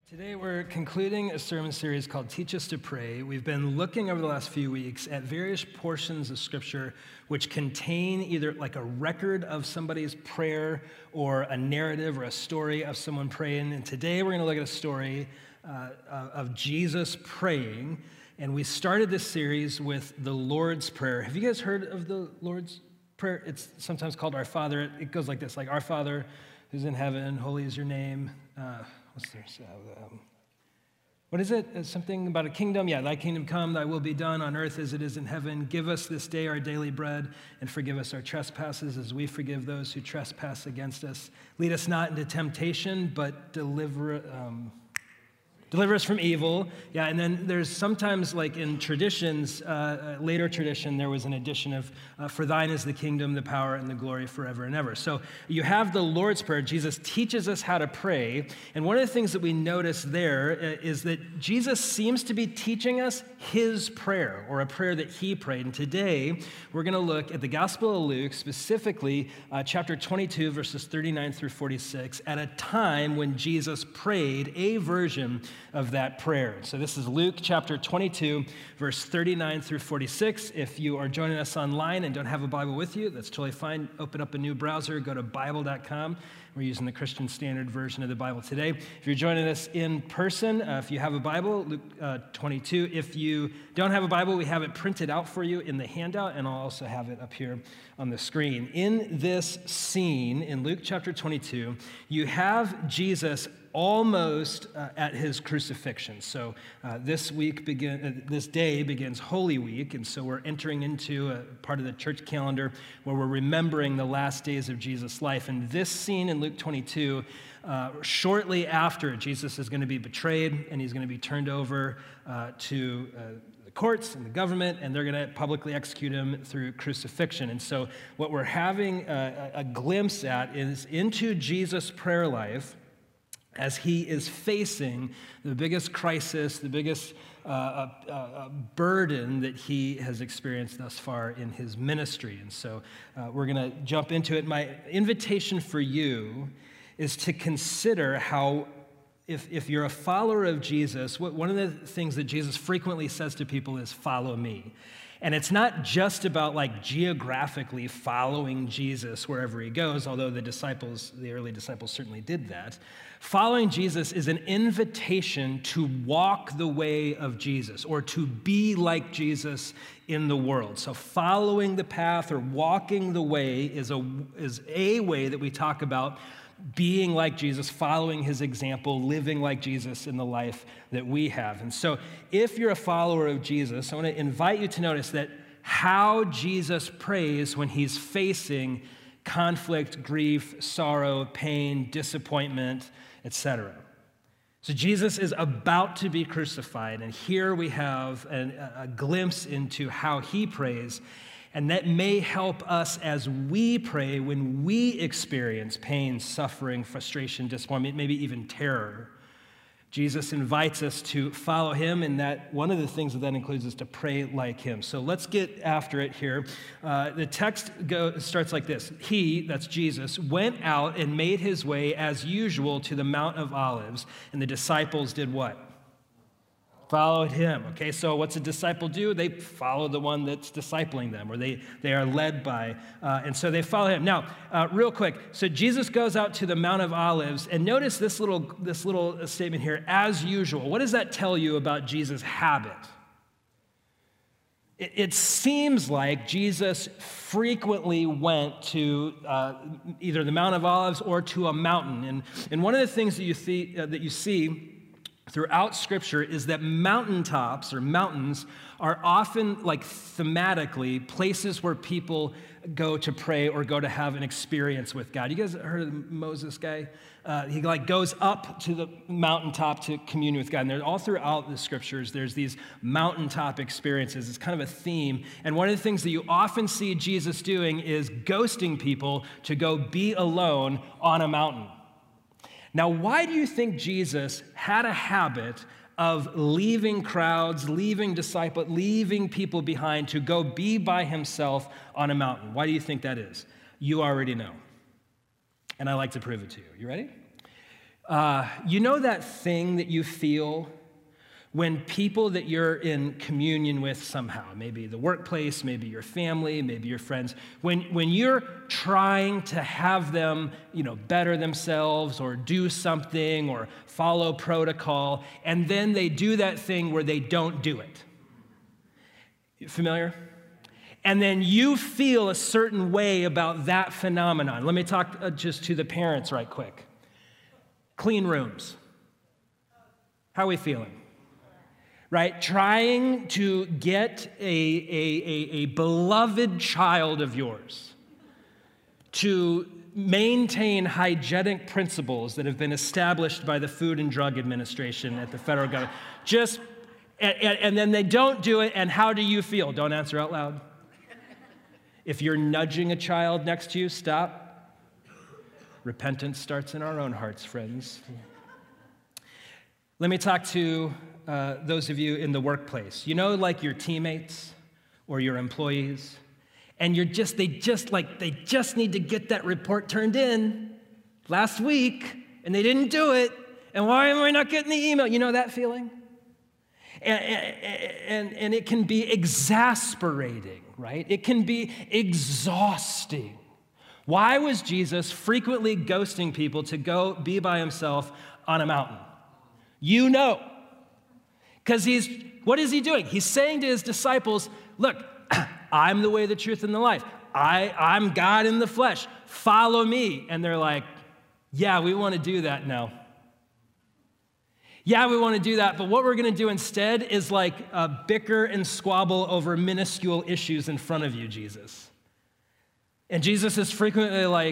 Today we're concluding a sermon series called Teach Us to Pray. We've been looking over the last few weeks at various portions of Scripture which contain either like a record of somebody's prayer or a narrative or a story of someone praying. And today we're going to look at a story of Jesus praying. And we started this series with the Lord's Prayer. Have you guys heard of the Lord's Prayer? It's sometimes called Our Father. It goes like this, like, Our Father who's in heaven, holy is your name. What is it? It's something about a kingdom. Yeah, thy kingdom come, thy will be done on earth as it is in heaven. Give us this day our daily bread, and forgive us our trespasses as we forgive those who trespass against us. Lead us not into temptation, but deliver us from evil. Yeah, and then there's sometimes, like in traditions, later tradition, there was an addition of, for thine is the kingdom, the power, and the glory forever and ever. So you have the Lord's Prayer. Jesus teaches us how to pray. And one of the things that we notice there is that Jesus seems to be teaching us his prayer, or a prayer that he prayed. And today, we're going to look at the Gospel of Luke, specifically chapter 22, verses 39 through 46, at a time when Jesus prayed a version of that prayer. So this is Luke chapter 22, verse 39 through 46. If you are joining us online and don't have a Bible with you, that's totally fine. Open up a new browser, go to Bible.com. We're using the Christian Standard Version of the Bible today. If you're joining us in person, if you have a Bible, Luke 22. If you don't have a Bible, we have it printed out for you in the handout, and I'll also have it up here on the screen. In this scene, in Luke chapter 22, you have Jesus almost at his crucifixion. So this day begins Holy Week, and so we're entering into a part of the church calendar where we're remembering the last days of Jesus' life. And this scene in Luke 22, shortly after, Jesus is going to be betrayed, and he's going to be turned over to the courts and the government, and they're going to publicly execute him through crucifixion. And so what we're having a glimpse at is into Jesus' prayer life as he is facing the biggest crisis, the biggest burden that he has experienced thus far in his ministry. And so we're going to jump into it. My invitation for you is to consider how, if you're a follower of Jesus, one of the things that Jesus frequently says to people is, follow me. And it's not just about like geographically following Jesus wherever he goes, although the early disciples certainly did that. Following Jesus is an invitation to walk the way of Jesus, or to be like Jesus in the world. So following the path or walking the way is a way that we talk about being like Jesus, following his example, living like Jesus in the life that we have. And so if you're a follower of Jesus, I want to invite you to notice that how Jesus prays when he's facing conflict, grief, sorrow, pain, disappointment, etc. So Jesus is about to be crucified, and here we have a glimpse into how he prays. And that may help us as we pray when we experience pain, suffering, frustration, disappointment, maybe even terror. Jesus invites us to follow him, and that one of the things that includes is to pray like him. So let's get after it here. The text starts like this. He, that's Jesus, went out and made his way as usual to the Mount of Olives, and the disciples did what? Followed him. Okay, so what's a disciple do? They follow the one that's discipling them, or they are led by, and so they follow him. Now, real quick, so Jesus goes out to the Mount of Olives, and notice this little statement here, as usual. What does that tell you about Jesus' habit? It seems like Jesus frequently went to either the Mount of Olives or to a mountain, and one of the things that you see throughout Scripture is that mountaintops or mountains are often, like thematically, places where people go to pray or go to have an experience with God. You guys heard of the Moses guy? He goes up to the mountaintop to commune with God. And all throughout the Scriptures, there's these mountaintop experiences. It's kind of a theme. And one of the things that you often see Jesus doing is ghosting people to go be alone on a mountain. Now, why do you think Jesus had a habit of leaving crowds, leaving disciples, leaving people behind to go be by himself on a mountain? Why do you think that is? You already know. And I like to prove it to you. You ready? You know that thing that you feel when people that you're in communion with somehow, maybe the workplace, maybe your family, maybe your friends, when you're trying to have them, better themselves or do something or follow protocol, and then they do that thing where they don't do it. Familiar? And then you feel a certain way about that phenomenon. Let me talk just to the parents right quick. Clean rooms. How are we feeling? Right? Trying to get a beloved child of yours to maintain hygienic principles that have been established by the Food and Drug Administration at the federal government. And then they don't do it, and how do you feel? Don't answer out loud. If you're nudging a child next to you, stop. Repentance starts in our own hearts, friends. Let me talk to those of you in the workplace. Like your teammates or your employees, and they just need to get that report turned in last week, and they didn't do it, and why am I not getting the email? You know that feeling? And it can be exasperating, right? It can be exhausting. Why was Jesus frequently ghosting people to go be by himself on a mountain? Because what is he doing? He's saying to his disciples, look, I'm the way, the truth, and the life. I'm God in the flesh. Follow me. And they're like, yeah, we want to do that now. Yeah, we want to do that, but what we're going to do instead is bicker and squabble over minuscule issues in front of you, Jesus. And Jesus is frequently like,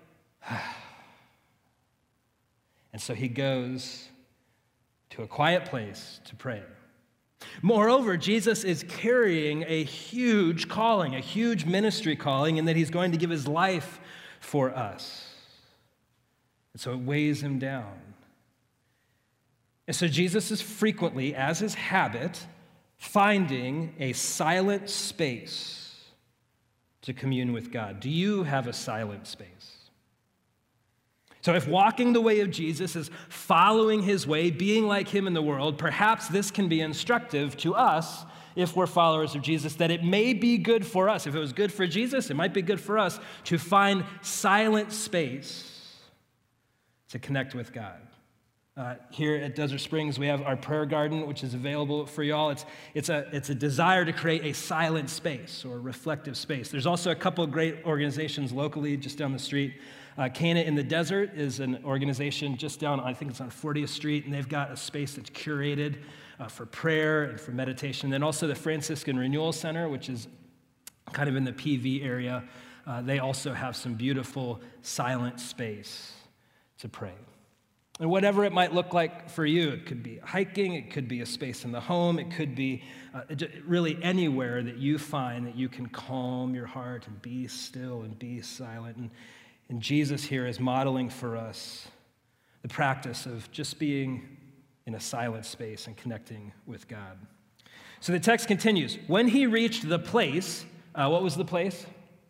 and so he goes to a quiet place to pray. Moreover, Jesus is carrying a huge calling, a huge ministry calling, in that he's going to give his life for us. And so it weighs him down. And so Jesus is frequently, as his habit, finding a silent space to commune with God. Do you have a silent space? So if walking the way of Jesus is following his way, being like him in the world, perhaps this can be instructive to us if we're followers of Jesus, that it may be good for us. If it was good for Jesus, it might be good for us to find silent space to connect with God. Here at Desert Springs, we have our prayer garden, which is available for y'all. It's a desire to create a silent space or reflective space. There's also a couple of great organizations locally just down the street. Cana in the Desert is an organization just down, I think it's on 40th Street, and they've got a space that's curated for prayer and for meditation. And then also the Franciscan Renewal Center, which is kind of in the PV area, they also have some beautiful silent space to pray. And whatever it might look like for you, it could be hiking, it could be a space in the home, it could be really anywhere that you find that you can calm your heart and be still and be silent. And Jesus here is modeling for us the practice of just being in a silent space and connecting with God. So the text continues. When he reached the place, what was the place?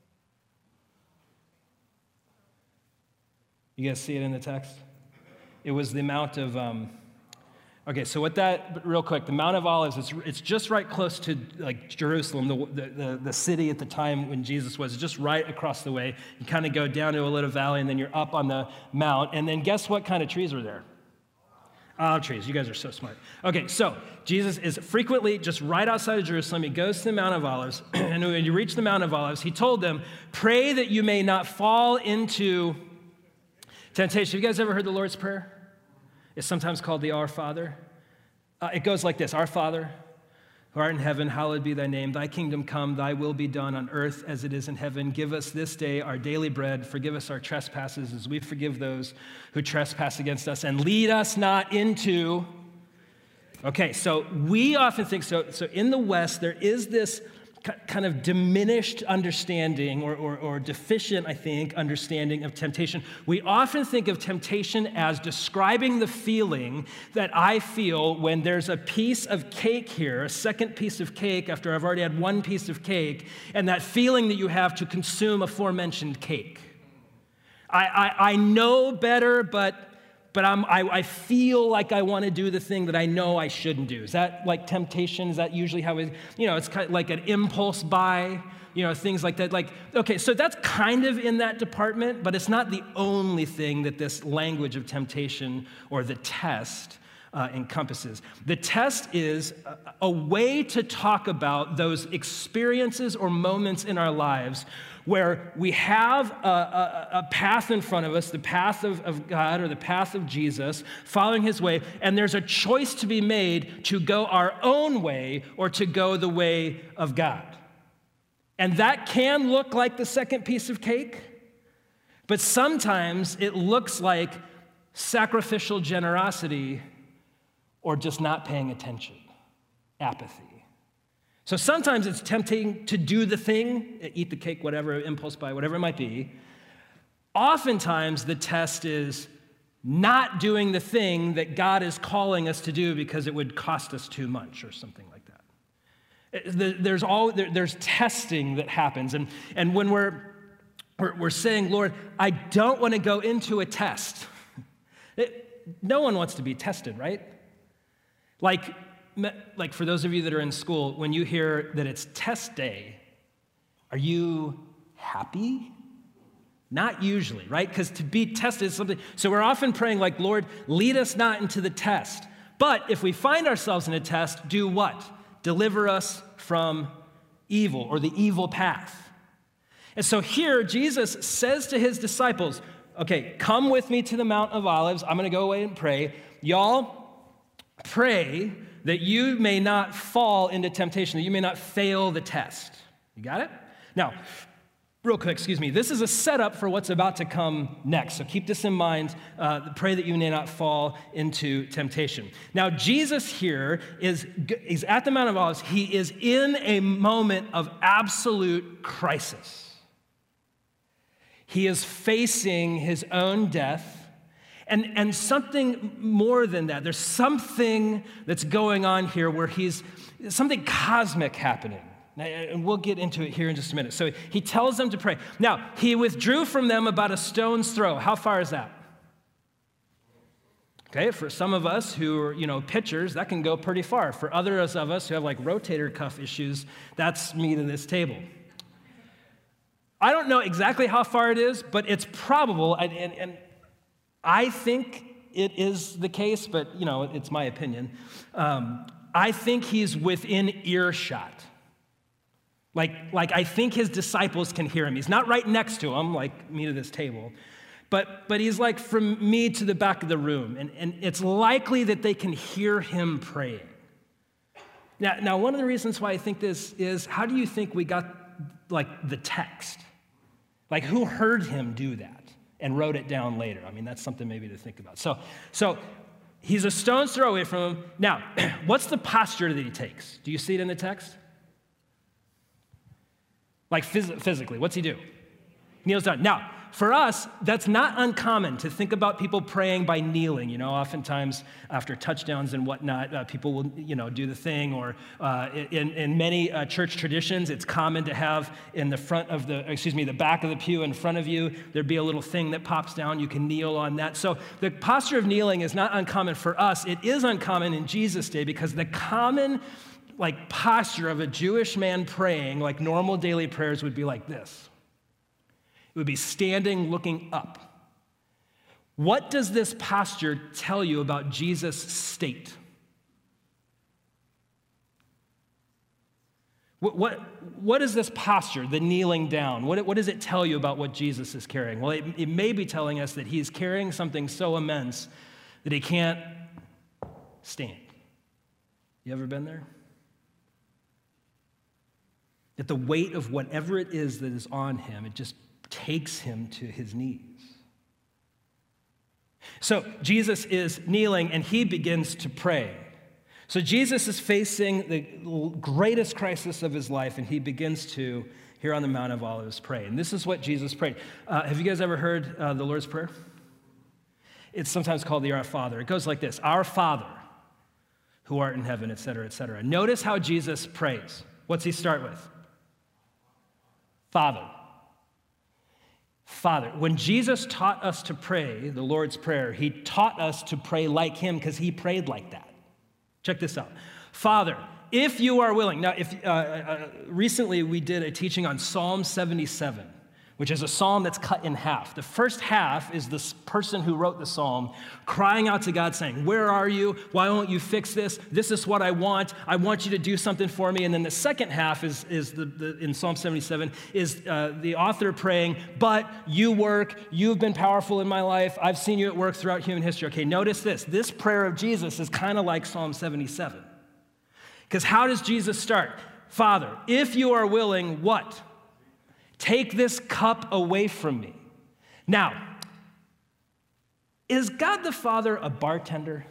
You guys see it in the text? It was the Mount of, real quick, the Mount of Olives, it's just right close to Jerusalem, the city at the time when Jesus was, just right across the way. You kind of go down to a little valley, and then you're up on the mount, and then guess what kind of trees were there? Olive trees. You guys are so smart. Okay, so Jesus is frequently just right outside of Jerusalem. He goes to the Mount of Olives, and when you reach the Mount of Olives, he told them, pray that you may not fall into temptation. Have you guys ever heard the Lord's Prayer? It's sometimes called the Our Father. It goes like this: Our Father, who art in heaven, hallowed be thy name. Thy kingdom come, thy will be done on earth as it is in heaven. Give us this day our daily bread. Forgive us our trespasses as we forgive those who trespass against us. And lead us not into... Okay, so we often think, so in the West, there is this kind of diminished understanding or deficient, I think, understanding of temptation. We often think of temptation as describing the feeling that I feel when there's a piece of cake here, a second piece of cake after I've already had one piece of cake, and that feeling that you have to consume aforementioned cake. I know better, but but I feel like I want to do the thing that I know I shouldn't do. Is that like temptation? Is that usually how it's kind of like an impulse buy, things like that. Like, okay, so that's kind of in that department, but it's not the only thing that this language of temptation or the test encompasses. The test is a way to talk about those experiences or moments in our lives where we have a path in front of us, the path of God or the path of Jesus, following his way, and there's a choice to be made to go our own way or to go the way of God. And that can look like the second piece of cake, but sometimes it looks like sacrificial generosity or just not paying attention, apathy. So sometimes it's tempting to do the thing, eat the cake, whatever, impulse buy, whatever it might be. Oftentimes the test is not doing the thing that God is calling us to do because it would cost us too much or something like that. There's testing that happens. And when we're saying, Lord, I don't want to go into a test. No one wants to be tested, right? Like for those of you that are in school, when you hear that it's test day, are you happy? Not usually, right? Because to be tested is something, so we're often praying like, Lord, lead us not into the test. But if we find ourselves in a test, do what? Deliver us from evil or the evil path. And so here, Jesus says to his disciples, okay, come with me to the Mount of Olives. I'm going to go away and pray. Y'all, pray that you may not fall into temptation, that you may not fail the test. You got it? Now, real quick, this is a setup for what's about to come next. So keep this in mind. Pray that you may not fall into temptation. Now, Jesus here is at the Mount of Olives. He is in a moment of absolute crisis. He is facing his own death. And something more than that, there's something that's going on here where something cosmic happening. And we'll get into it here in just a minute. So he tells them to pray. Now, he withdrew from them about a stone's throw. How far is that? Okay, for some of us who are, pitchers, that can go pretty far. For others of us who have like rotator cuff issues, that's me to this table. I don't know exactly how far it is, but it's probable, and I think it is the case, but, it's my opinion. I think he's within earshot. Like I think his disciples can hear him. He's not right next to him, like me to this table, but he's like from me to the back of the room, and it's likely that they can hear him praying. Now, one of the reasons why I think this is, how do you think we got, like, the text? Like, who heard him do that and wrote it down later? I mean, that's something maybe to think about. So he's a stone's throw away from him. Now, what's the posture that he takes? Do you see it in the text? Like physically, what's he do? Kneels down. Now, for us, that's not uncommon to think about people praying by kneeling. Oftentimes after touchdowns and whatnot, people will, do the thing. Or in many church traditions, it's common to have in the front of the back of the pew in front of you, there'd be a little thing that pops down. You can kneel on that. So the posture of kneeling is not uncommon for us. It is uncommon in Jesus' day because the common posture of a Jewish man praying, like normal daily prayers, would be like this. It would be standing, looking up. What does this posture tell you about Jesus' state? What is this posture, the kneeling down? What does it tell you about what Jesus is carrying? Well, it may be telling us that he's carrying something so immense that he can't stand. You ever been there? That the weight of whatever it is that is on him, it just takes him to his knees. So Jesus is kneeling and he begins to pray. So Jesus is facing the greatest crisis of his life and he begins to, here on the Mount of Olives, pray. And this is what Jesus prayed. Have you guys ever heard the Lord's Prayer? It's sometimes called the Our Father. It goes like this: Our Father, who art in heaven, et cetera, et cetera. Notice how Jesus prays. What's he start with? Father. Father. When Jesus taught us to pray the Lord's Prayer, he taught us to pray like him because he prayed like that. Check this out. Father, if you are willing. Now, recently we did a teaching on Psalm 77, which is a psalm that's cut in half. The first half is this person who wrote the psalm crying out to God saying, where are you? Why won't you fix this? This is what I want. I want you to do something for me. And then the second half is in Psalm 77 is the author praying, but you work. You've been powerful in my life. I've seen you at work throughout human history. Okay, notice this. This prayer of Jesus is kind of like Psalm 77. Because how does Jesus start? Father, if you are willing, what? Take this cup away from me. Now, is God the Father a bartender?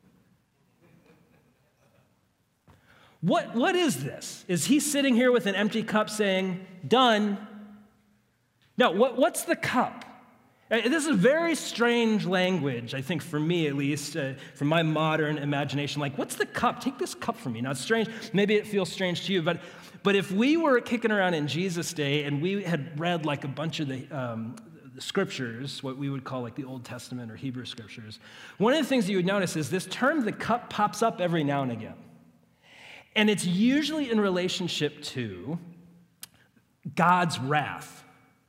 What is this? Is he sitting here with an empty cup saying, done? No, what's the cup? This is very strange language, I think, for me at least, from my modern imagination. Like, what's the cup? Take this cup from me. Now, it's strange. Maybe it feels strange to you, but if we were kicking around in Jesus' day and we had read like a bunch of the scriptures, what we would call like the Old Testament or Hebrew scriptures, one of the things you would notice is this term, the cup, pops up every now and again. And it's usually in relationship to God's wrath.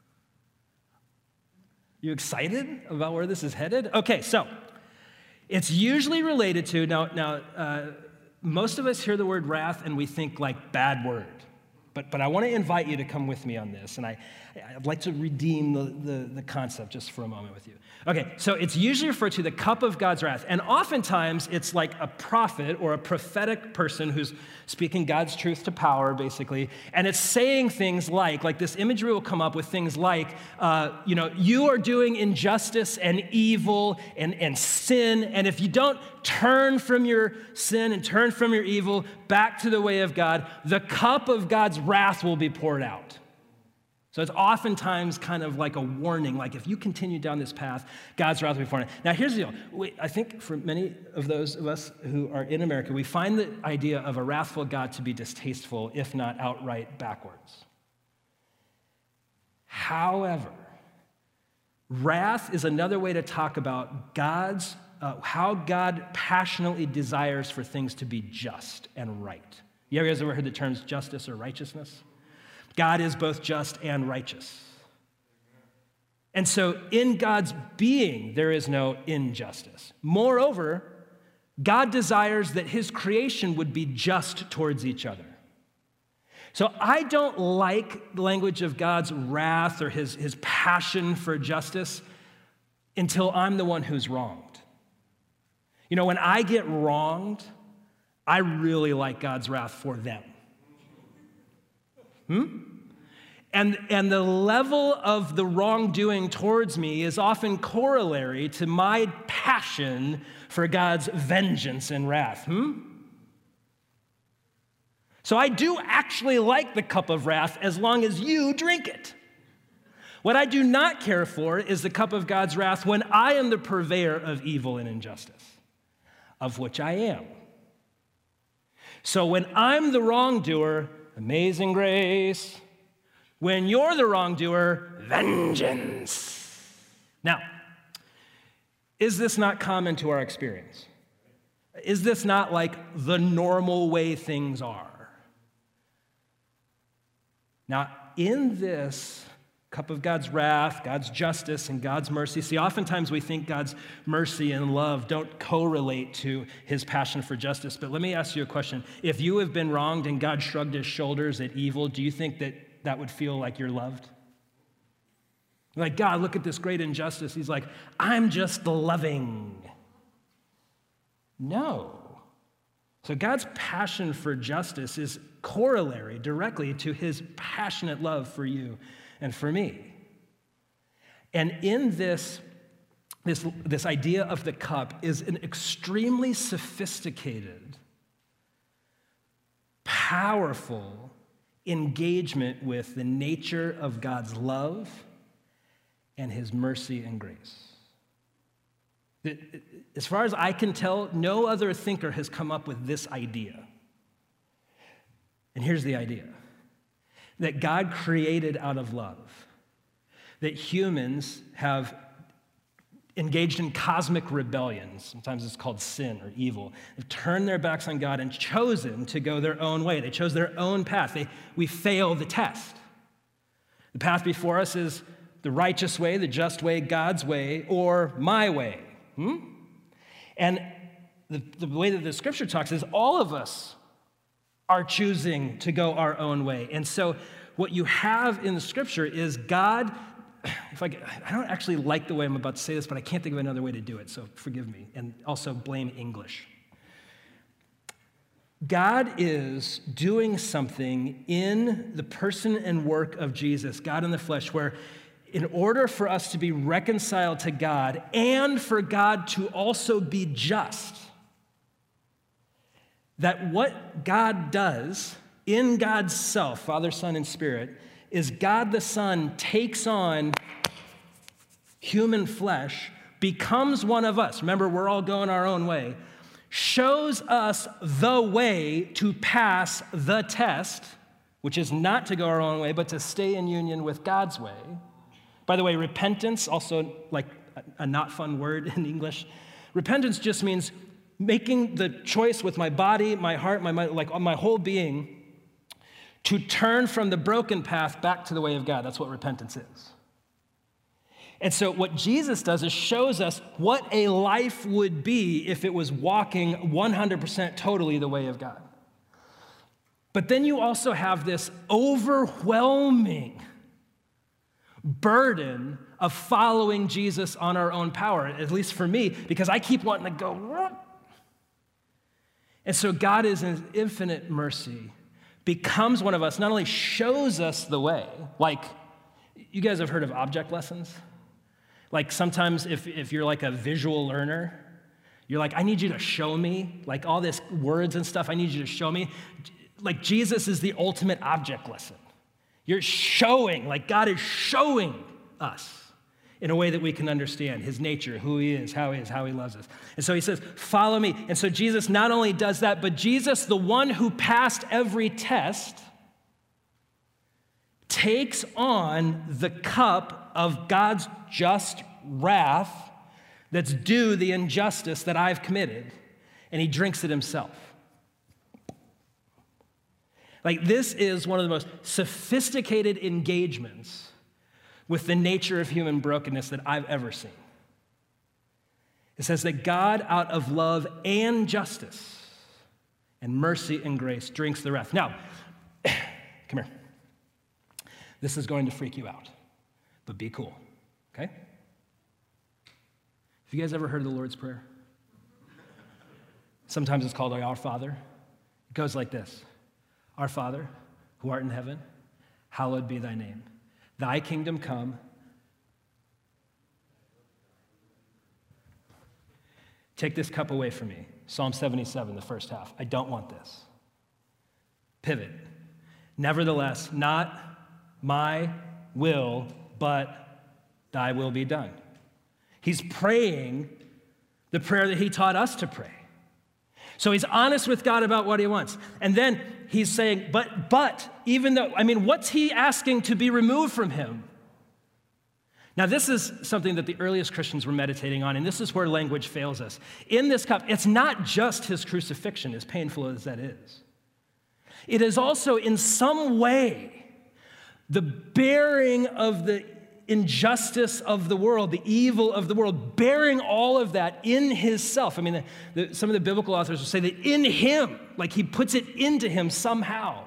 You excited about where this is headed? Okay, so it's usually related to, now most of us hear the word wrath and we think like bad word. But I want to invite you to come with me on this, and I'd like to redeem the concept just for a moment with you. Okay, so it's usually referred to the cup of God's wrath, and oftentimes it's like a prophet or a prophetic person who's speaking God's truth to power, basically, and it's saying things like this imagery will come up with things like, you are doing injustice and evil and sin, and if you don't turn from your sin and turn from your evil back to the way of God, the cup of God's wrath will be poured out. So it's oftentimes kind of like a warning, like if you continue down this path, God's wrath will be poured out. Now here's the deal. I think for many of those of us who are in America, we find the idea of a wrathful God to be distasteful, if not outright backwards. However, wrath is another way to talk about how God passionately desires for things to be just and right. You guys ever heard the terms justice or righteousness? God is both just and righteous. And so in God's being, there is no injustice. Moreover, God desires that his creation would be just towards each other. So I don't like the language of God's wrath or his passion for justice until I'm the one who's wronged. You know, when I get wronged, I really like God's wrath for them. And the level of the wrongdoing towards me is often corollary to my passion for God's vengeance and wrath. So I do actually like the cup of wrath as long as you drink it. What I do not care for is the cup of God's wrath when I am the purveyor of evil and injustice, of which I am. So when I'm the wrongdoer, amazing grace. When you're the wrongdoer, vengeance. Now, is this not common to our experience? Is this not like the normal way things are? Now, in this cup of God's wrath, God's justice, and God's mercy. See, oftentimes we think God's mercy and love don't correlate to his passion for justice. But let me ask you a question. If you have been wronged and God shrugged his shoulders at evil, do you think that would feel like you're loved? Like, God, look at this great injustice. He's like, I'm just loving. No. So God's passion for justice is corollary directly to his passionate love for you and for me. And in this idea of the cup is an extremely sophisticated, powerful engagement with the nature of God's love and his mercy and grace. As far as I can tell, no other thinker has come up with this idea. And here's the idea. That God created out of love. that humans have engaged in cosmic rebellion. Sometimes it's called sin or evil. They've turned their backs on God and chosen to go their own way. They chose their own path. We fail the test. The path before us is the righteous way, the just way, God's way, or my way. And the way that the scripture talks is all of us are choosing to go our own way. And so what you have in the scripture is God, I don't actually like the way I'm about to say this, but I can't think of another way to do it, so forgive me, and also blame English. God is doing something in the person and work of Jesus, God in the flesh, where in order for us to be reconciled to God and for God to also be just, that what God does in God's self, Father, Son, and Spirit, is God the Son takes on human flesh, becomes one of us. Remember, we're all going our own way. Shows us the way to pass the test, which is not to go our own way, but to stay in union with God's way. By the way, repentance, also like a not fun word in English. Repentance just means making the choice with my body, my heart, my mind, like my whole being, to turn from the broken path back to the way of God. That's what repentance is. And so what Jesus does is shows us what a life would be if it was walking 100% totally the way of God. But then you also have this overwhelming burden of following Jesus on our own power, at least for me, because I keep wanting to go. What? And so God is in infinite mercy, becomes one of us, not only shows us the way, like, you guys have heard of object lessons? Like sometimes if you're like a visual learner, you're like, I need you to show me, like all this words and stuff, I need you to show me. Like Jesus is the ultimate object lesson. You're showing, like God is showing us in a way that we can understand his nature, who he is, how he loves us. And so he says, follow me. And so Jesus not only does that, but Jesus, the one who passed every test, takes on the cup of God's just wrath that's due the injustice that I've committed, and he drinks it himself. Like, this is one of the most sophisticated engagements with the nature of human brokenness that I've ever seen. It says that God, out of love and justice and mercy and grace, drinks the wrath. Now, come here. This is going to freak you out, but be cool, okay? Have you guys ever heard of the Lord's Prayer? Sometimes it's called Our Father. It goes like this. Our Father, who art in heaven, hallowed be thy name. Thy kingdom come. Take this cup away from me. Psalm 77, the first half. I don't want this. Pivot. Nevertheless, not my will, but thy will be done. He's praying the prayer that he taught us to pray. So he's honest with God about what he wants. And then he's saying, but, even though, what's he asking to be removed from him? Now, this is something that the earliest Christians were meditating on, and this is where language fails us. In this cup, it's not just his crucifixion, as painful as that is. It is also, in some way, the bearing of the injustice of the world, the evil of the world, bearing all of that in his self. Some of the biblical authors will say that in him, like he puts it into him somehow.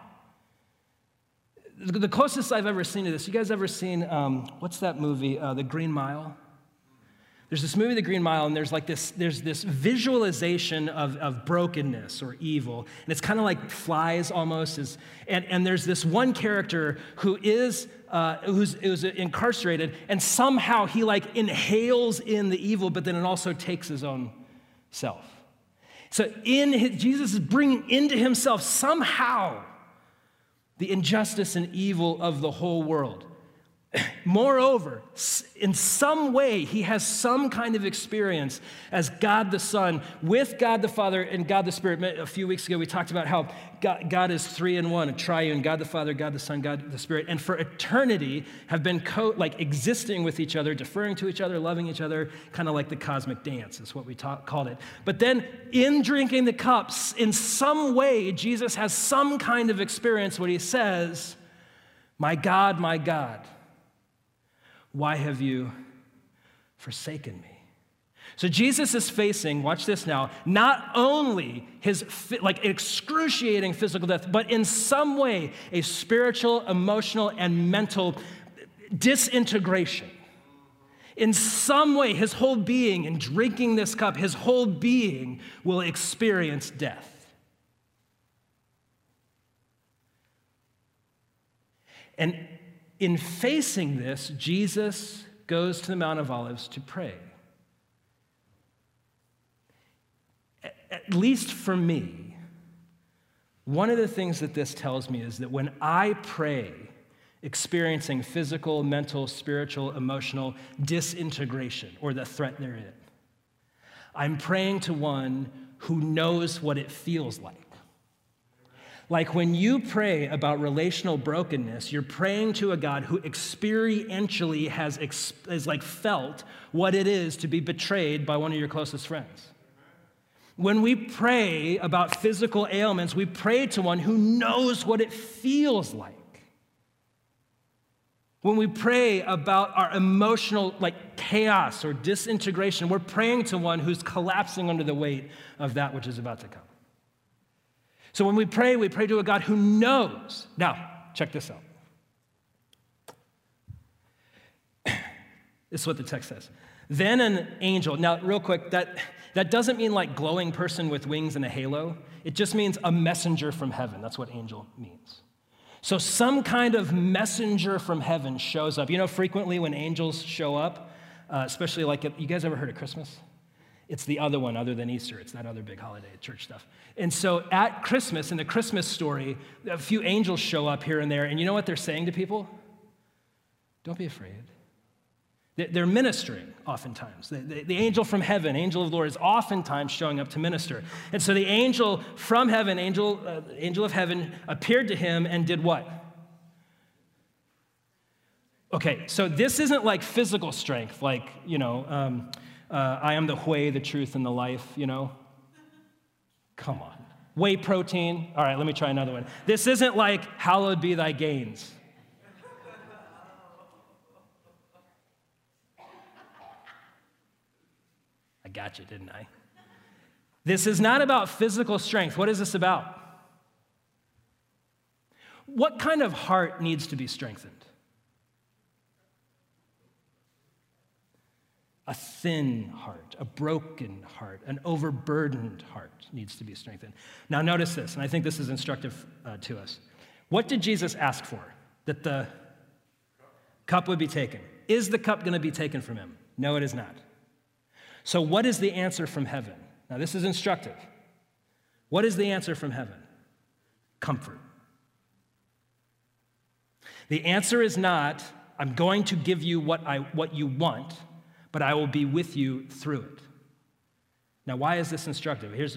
The closest I've ever seen to this, you guys ever seen, what's that movie, The Green Mile? There's this movie, The Green Mile, and there's this visualization of brokenness or evil, and it's kind of like Flies almost, and there's this one character who is who's incarcerated, and somehow he like inhales in the evil, but then it also takes his own self. So Jesus is bringing into himself somehow the injustice and evil of the whole world. Moreover, in some way, he has some kind of experience as God the Son with God the Father and God the Spirit. A few weeks ago, we talked about how God is three in one, a triune, God the Father, God the Son, God the Spirit, and for eternity have been existing with each other, deferring to each other, loving each other, kind of like the cosmic dance is what we called it. But then in drinking the cups, in some way, Jesus has some kind of experience when he says, my God, why have you forsaken me? So Jesus is facing, watch this now, not only his excruciating physical death, but in some way a spiritual, emotional, and mental disintegration. In some way, his whole being, in drinking this cup, his whole being will experience death. And in facing this, Jesus goes to the Mount of Olives to pray. At least for me, one of the things that this tells me is that when I pray, experiencing physical, mental, spiritual, emotional disintegration, or the threat therein, I'm praying to one who knows what it feels like. Like when you pray about relational brokenness, you're praying to a God who experientially has felt what it is to be betrayed by one of your closest friends. When we pray about physical ailments, we pray to one who knows what it feels like. When we pray about our emotional chaos or disintegration, we're praying to one who's collapsing under the weight of that which is about to come. So when we pray to a God who knows. Now, check this out. This is what the text says. Then an angel, now real quick, that doesn't mean like glowing person with wings and a halo. It just means a messenger from heaven. That's what angel means. So some kind of messenger from heaven shows up. You know, frequently when angels show up, especially you guys ever heard of Christmas? It's the other one other than Easter. It's that other big holiday, church stuff. And so at Christmas, in the Christmas story, a few angels show up here and there, and you know what they're saying to people? Don't be afraid. They're ministering oftentimes. The angel from heaven, angel of the Lord, is oftentimes showing up to minister. And so the angel from heaven, angel of heaven, appeared to him and did what? Okay, so this isn't like physical strength, I am the way, the truth, and the life, Come on. Whey protein. All right, let me try another one. This isn't like, hallowed be thy gains. I got you, didn't I? This is not about physical strength. What is this about? What kind of heart needs to be strengthened? A thin heart, a broken heart, an overburdened heart needs to be strengthened. Now notice this, and I think this is instructive to us. What did Jesus ask for? That the cup would be taken. Is the cup going to be taken from him? No, it is not. So what is the answer from heaven? Now this is instructive. What is the answer from heaven? Comfort. The answer is not, I'm going to give you what you want, but I will be with you through it. Now, why is this instructive? There's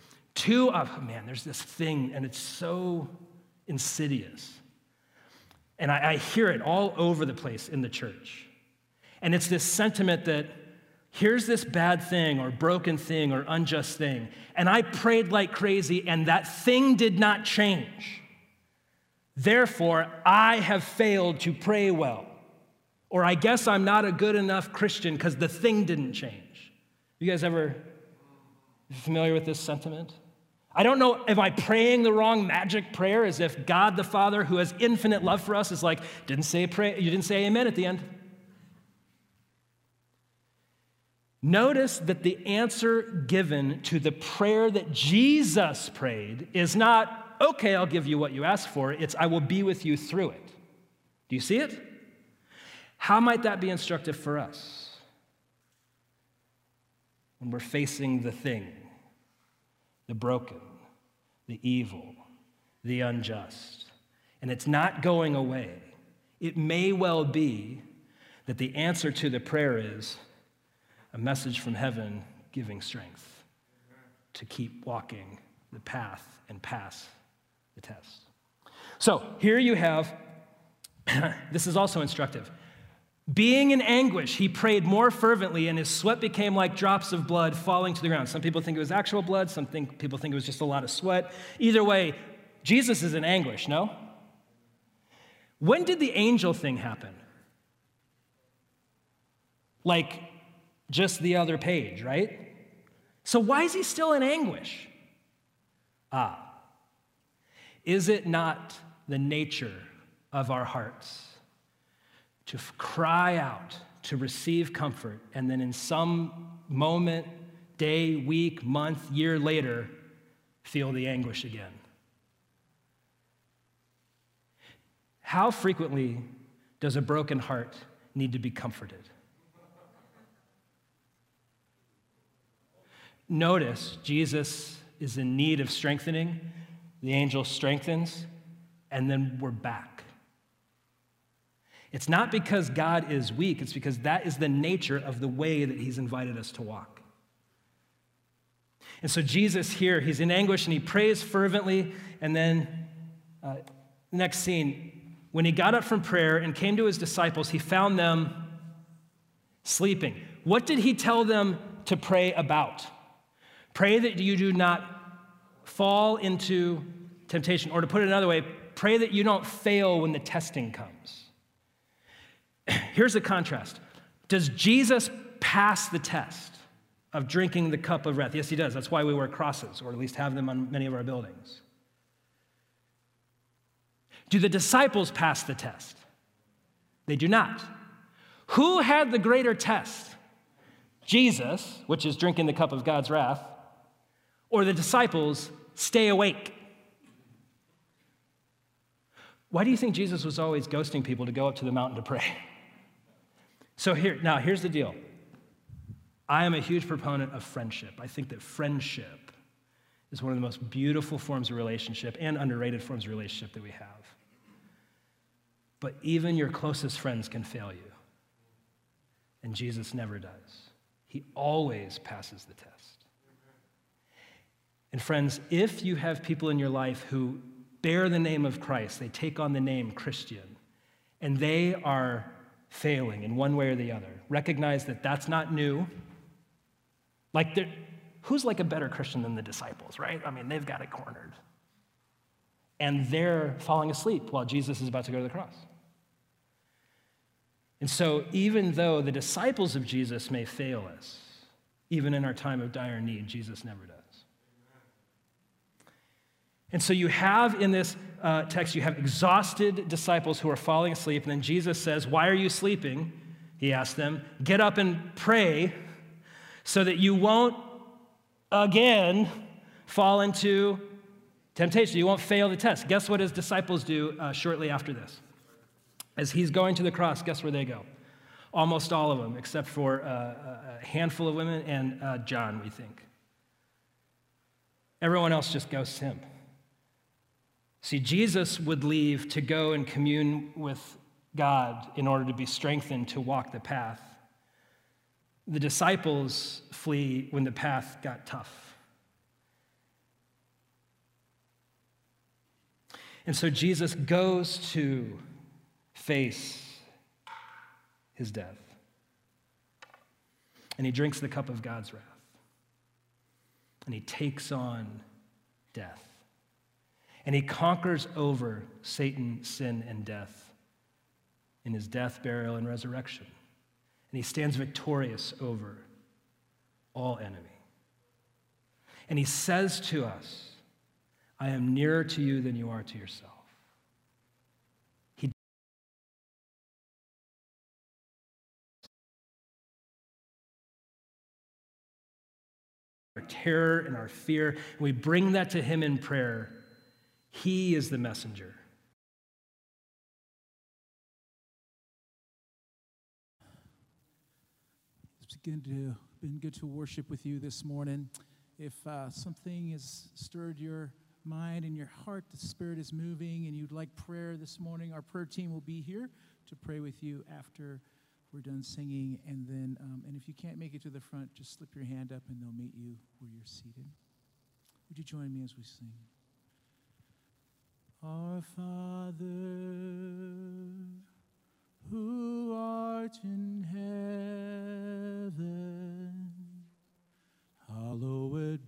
this thing, and it's so insidious. And I hear it all over the place in the church. And it's this sentiment that here's this bad thing or broken thing or unjust thing, and I prayed like crazy, and that thing did not change. Therefore, I have failed to pray well. Or I guess I'm not a good enough Christian because the thing didn't change. You guys ever familiar with this sentiment? I don't know, am I praying the wrong magic prayer as if God the Father, who has infinite love for us, is like, you didn't say amen at the end. Notice that the answer given to the prayer that Jesus prayed is not, okay, I'll give you what you asked for. It's, I will be with you through it. Do you see it? How might that be instructive for us when we're facing the thing, the broken, the evil, the unjust, and it's not going away? it may well be that the answer to the prayer is a message from heaven giving strength to keep walking the path and pass the test. So here you have, this is also instructive. Being in anguish, he prayed more fervently, and his sweat became like drops of blood falling to the ground. Some people think it was actual blood. People think it was just a lot of sweat. Either way, Jesus is in anguish, no? When did the angel thing happen? Like just the other page, right? So why is he still in anguish? Is it not the nature of our hearts to cry out, to receive comfort, and then in some moment, day, week, month, year later, feel the anguish again? How frequently does a broken heart need to be comforted? Notice Jesus is in need of strengthening. The angel strengthens, and then we're back. It's not because God is weak, it's because that is the nature of the way that he's invited us to walk. And so Jesus here, he's in anguish and he prays fervently, and then next scene, when he got up from prayer and came to his disciples, he found them sleeping. What did he tell them to pray about? Pray that you do not fall into temptation, or to put it another way, pray that you don't fail when the testing comes. Here's the contrast. Does Jesus pass the test of drinking the cup of wrath? Yes, he does. That's why we wear crosses, or at least have them on many of our buildings. Do the disciples pass the test? They do not. Who had the greater test? Jesus, which is drinking the cup of God's wrath, or the disciples, stay awake? Why do you think Jesus was always ghosting people to go up to the mountain to pray? So here's the deal. I am a huge proponent of friendship. I think that friendship is one of the most beautiful forms of relationship and underrated forms of relationship that we have. But even your closest friends can fail you. And Jesus never does. He always passes the test. And friends, if you have people in your life who bear the name of Christ, they take on the name Christian, and they are failing in one way or the other, recognize that that's not new. Like, who's like a better Christian than the disciples, right? I mean, they've got it cornered. And they're falling asleep while Jesus is about to go to the cross. And so even though the disciples of Jesus may fail us, even in our time of dire need, Jesus never does. And so you have in this text, you have exhausted disciples who are falling asleep, and then Jesus says, "Why are you sleeping?" He asks them, "Get up and pray so that you won't again fall into temptation. You won't fail the test." Guess what his disciples do shortly after this? As he's going to the cross, guess where they go? Almost all of them, except for a handful of women and John, we think. Everyone else just ghosts him. See, Jesus would leave to go and commune with God in order to be strengthened to walk the path. The disciples flee when the path got tough. And so Jesus goes to face his death. And he drinks the cup of God's wrath. And he takes on death. And he conquers over Satan, sin, and death in his death, burial, and resurrection. And he stands victorious over all enemy. And he says to us, "I am nearer to you than you are to yourself." Our terror and our fear, and we bring that to him in prayer. He is the messenger. It's been good to worship with you this morning. If something has stirred your mind and your heart, the Spirit is moving, and you'd like prayer this morning, our prayer team will be here to pray with you after we're done singing. And then, and if you can't make it to the front, just slip your hand up and they'll meet you where you're seated. Would you join me as we sing? Our Father, who art in heaven, hallowed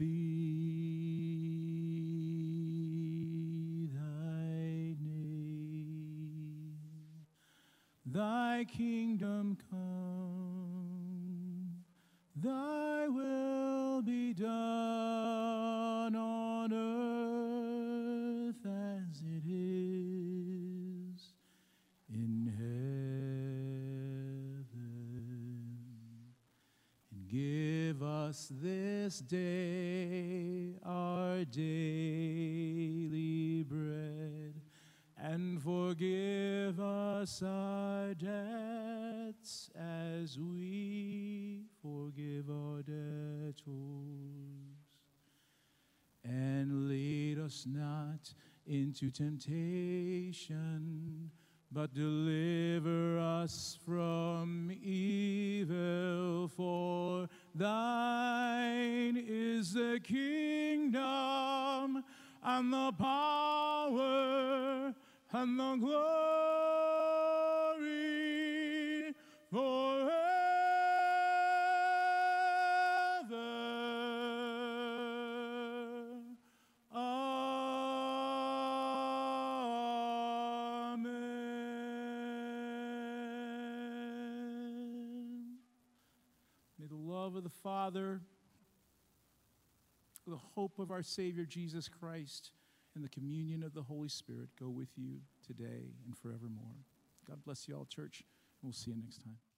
be thy name. Thy kingdom come, thy will be done on earth as it is in heaven. And give us this day our daily bread, and forgive us our debts as we forgive our debtors. And lead us not into temptation, but deliver us from evil. For thine is the kingdom and the power and the glory forever. Amen. May the love of the Father, the hope of our Savior Jesus Christ, and the communion of the Holy Spirit go with you today and forevermore. God bless you all, church, and we'll see you next time.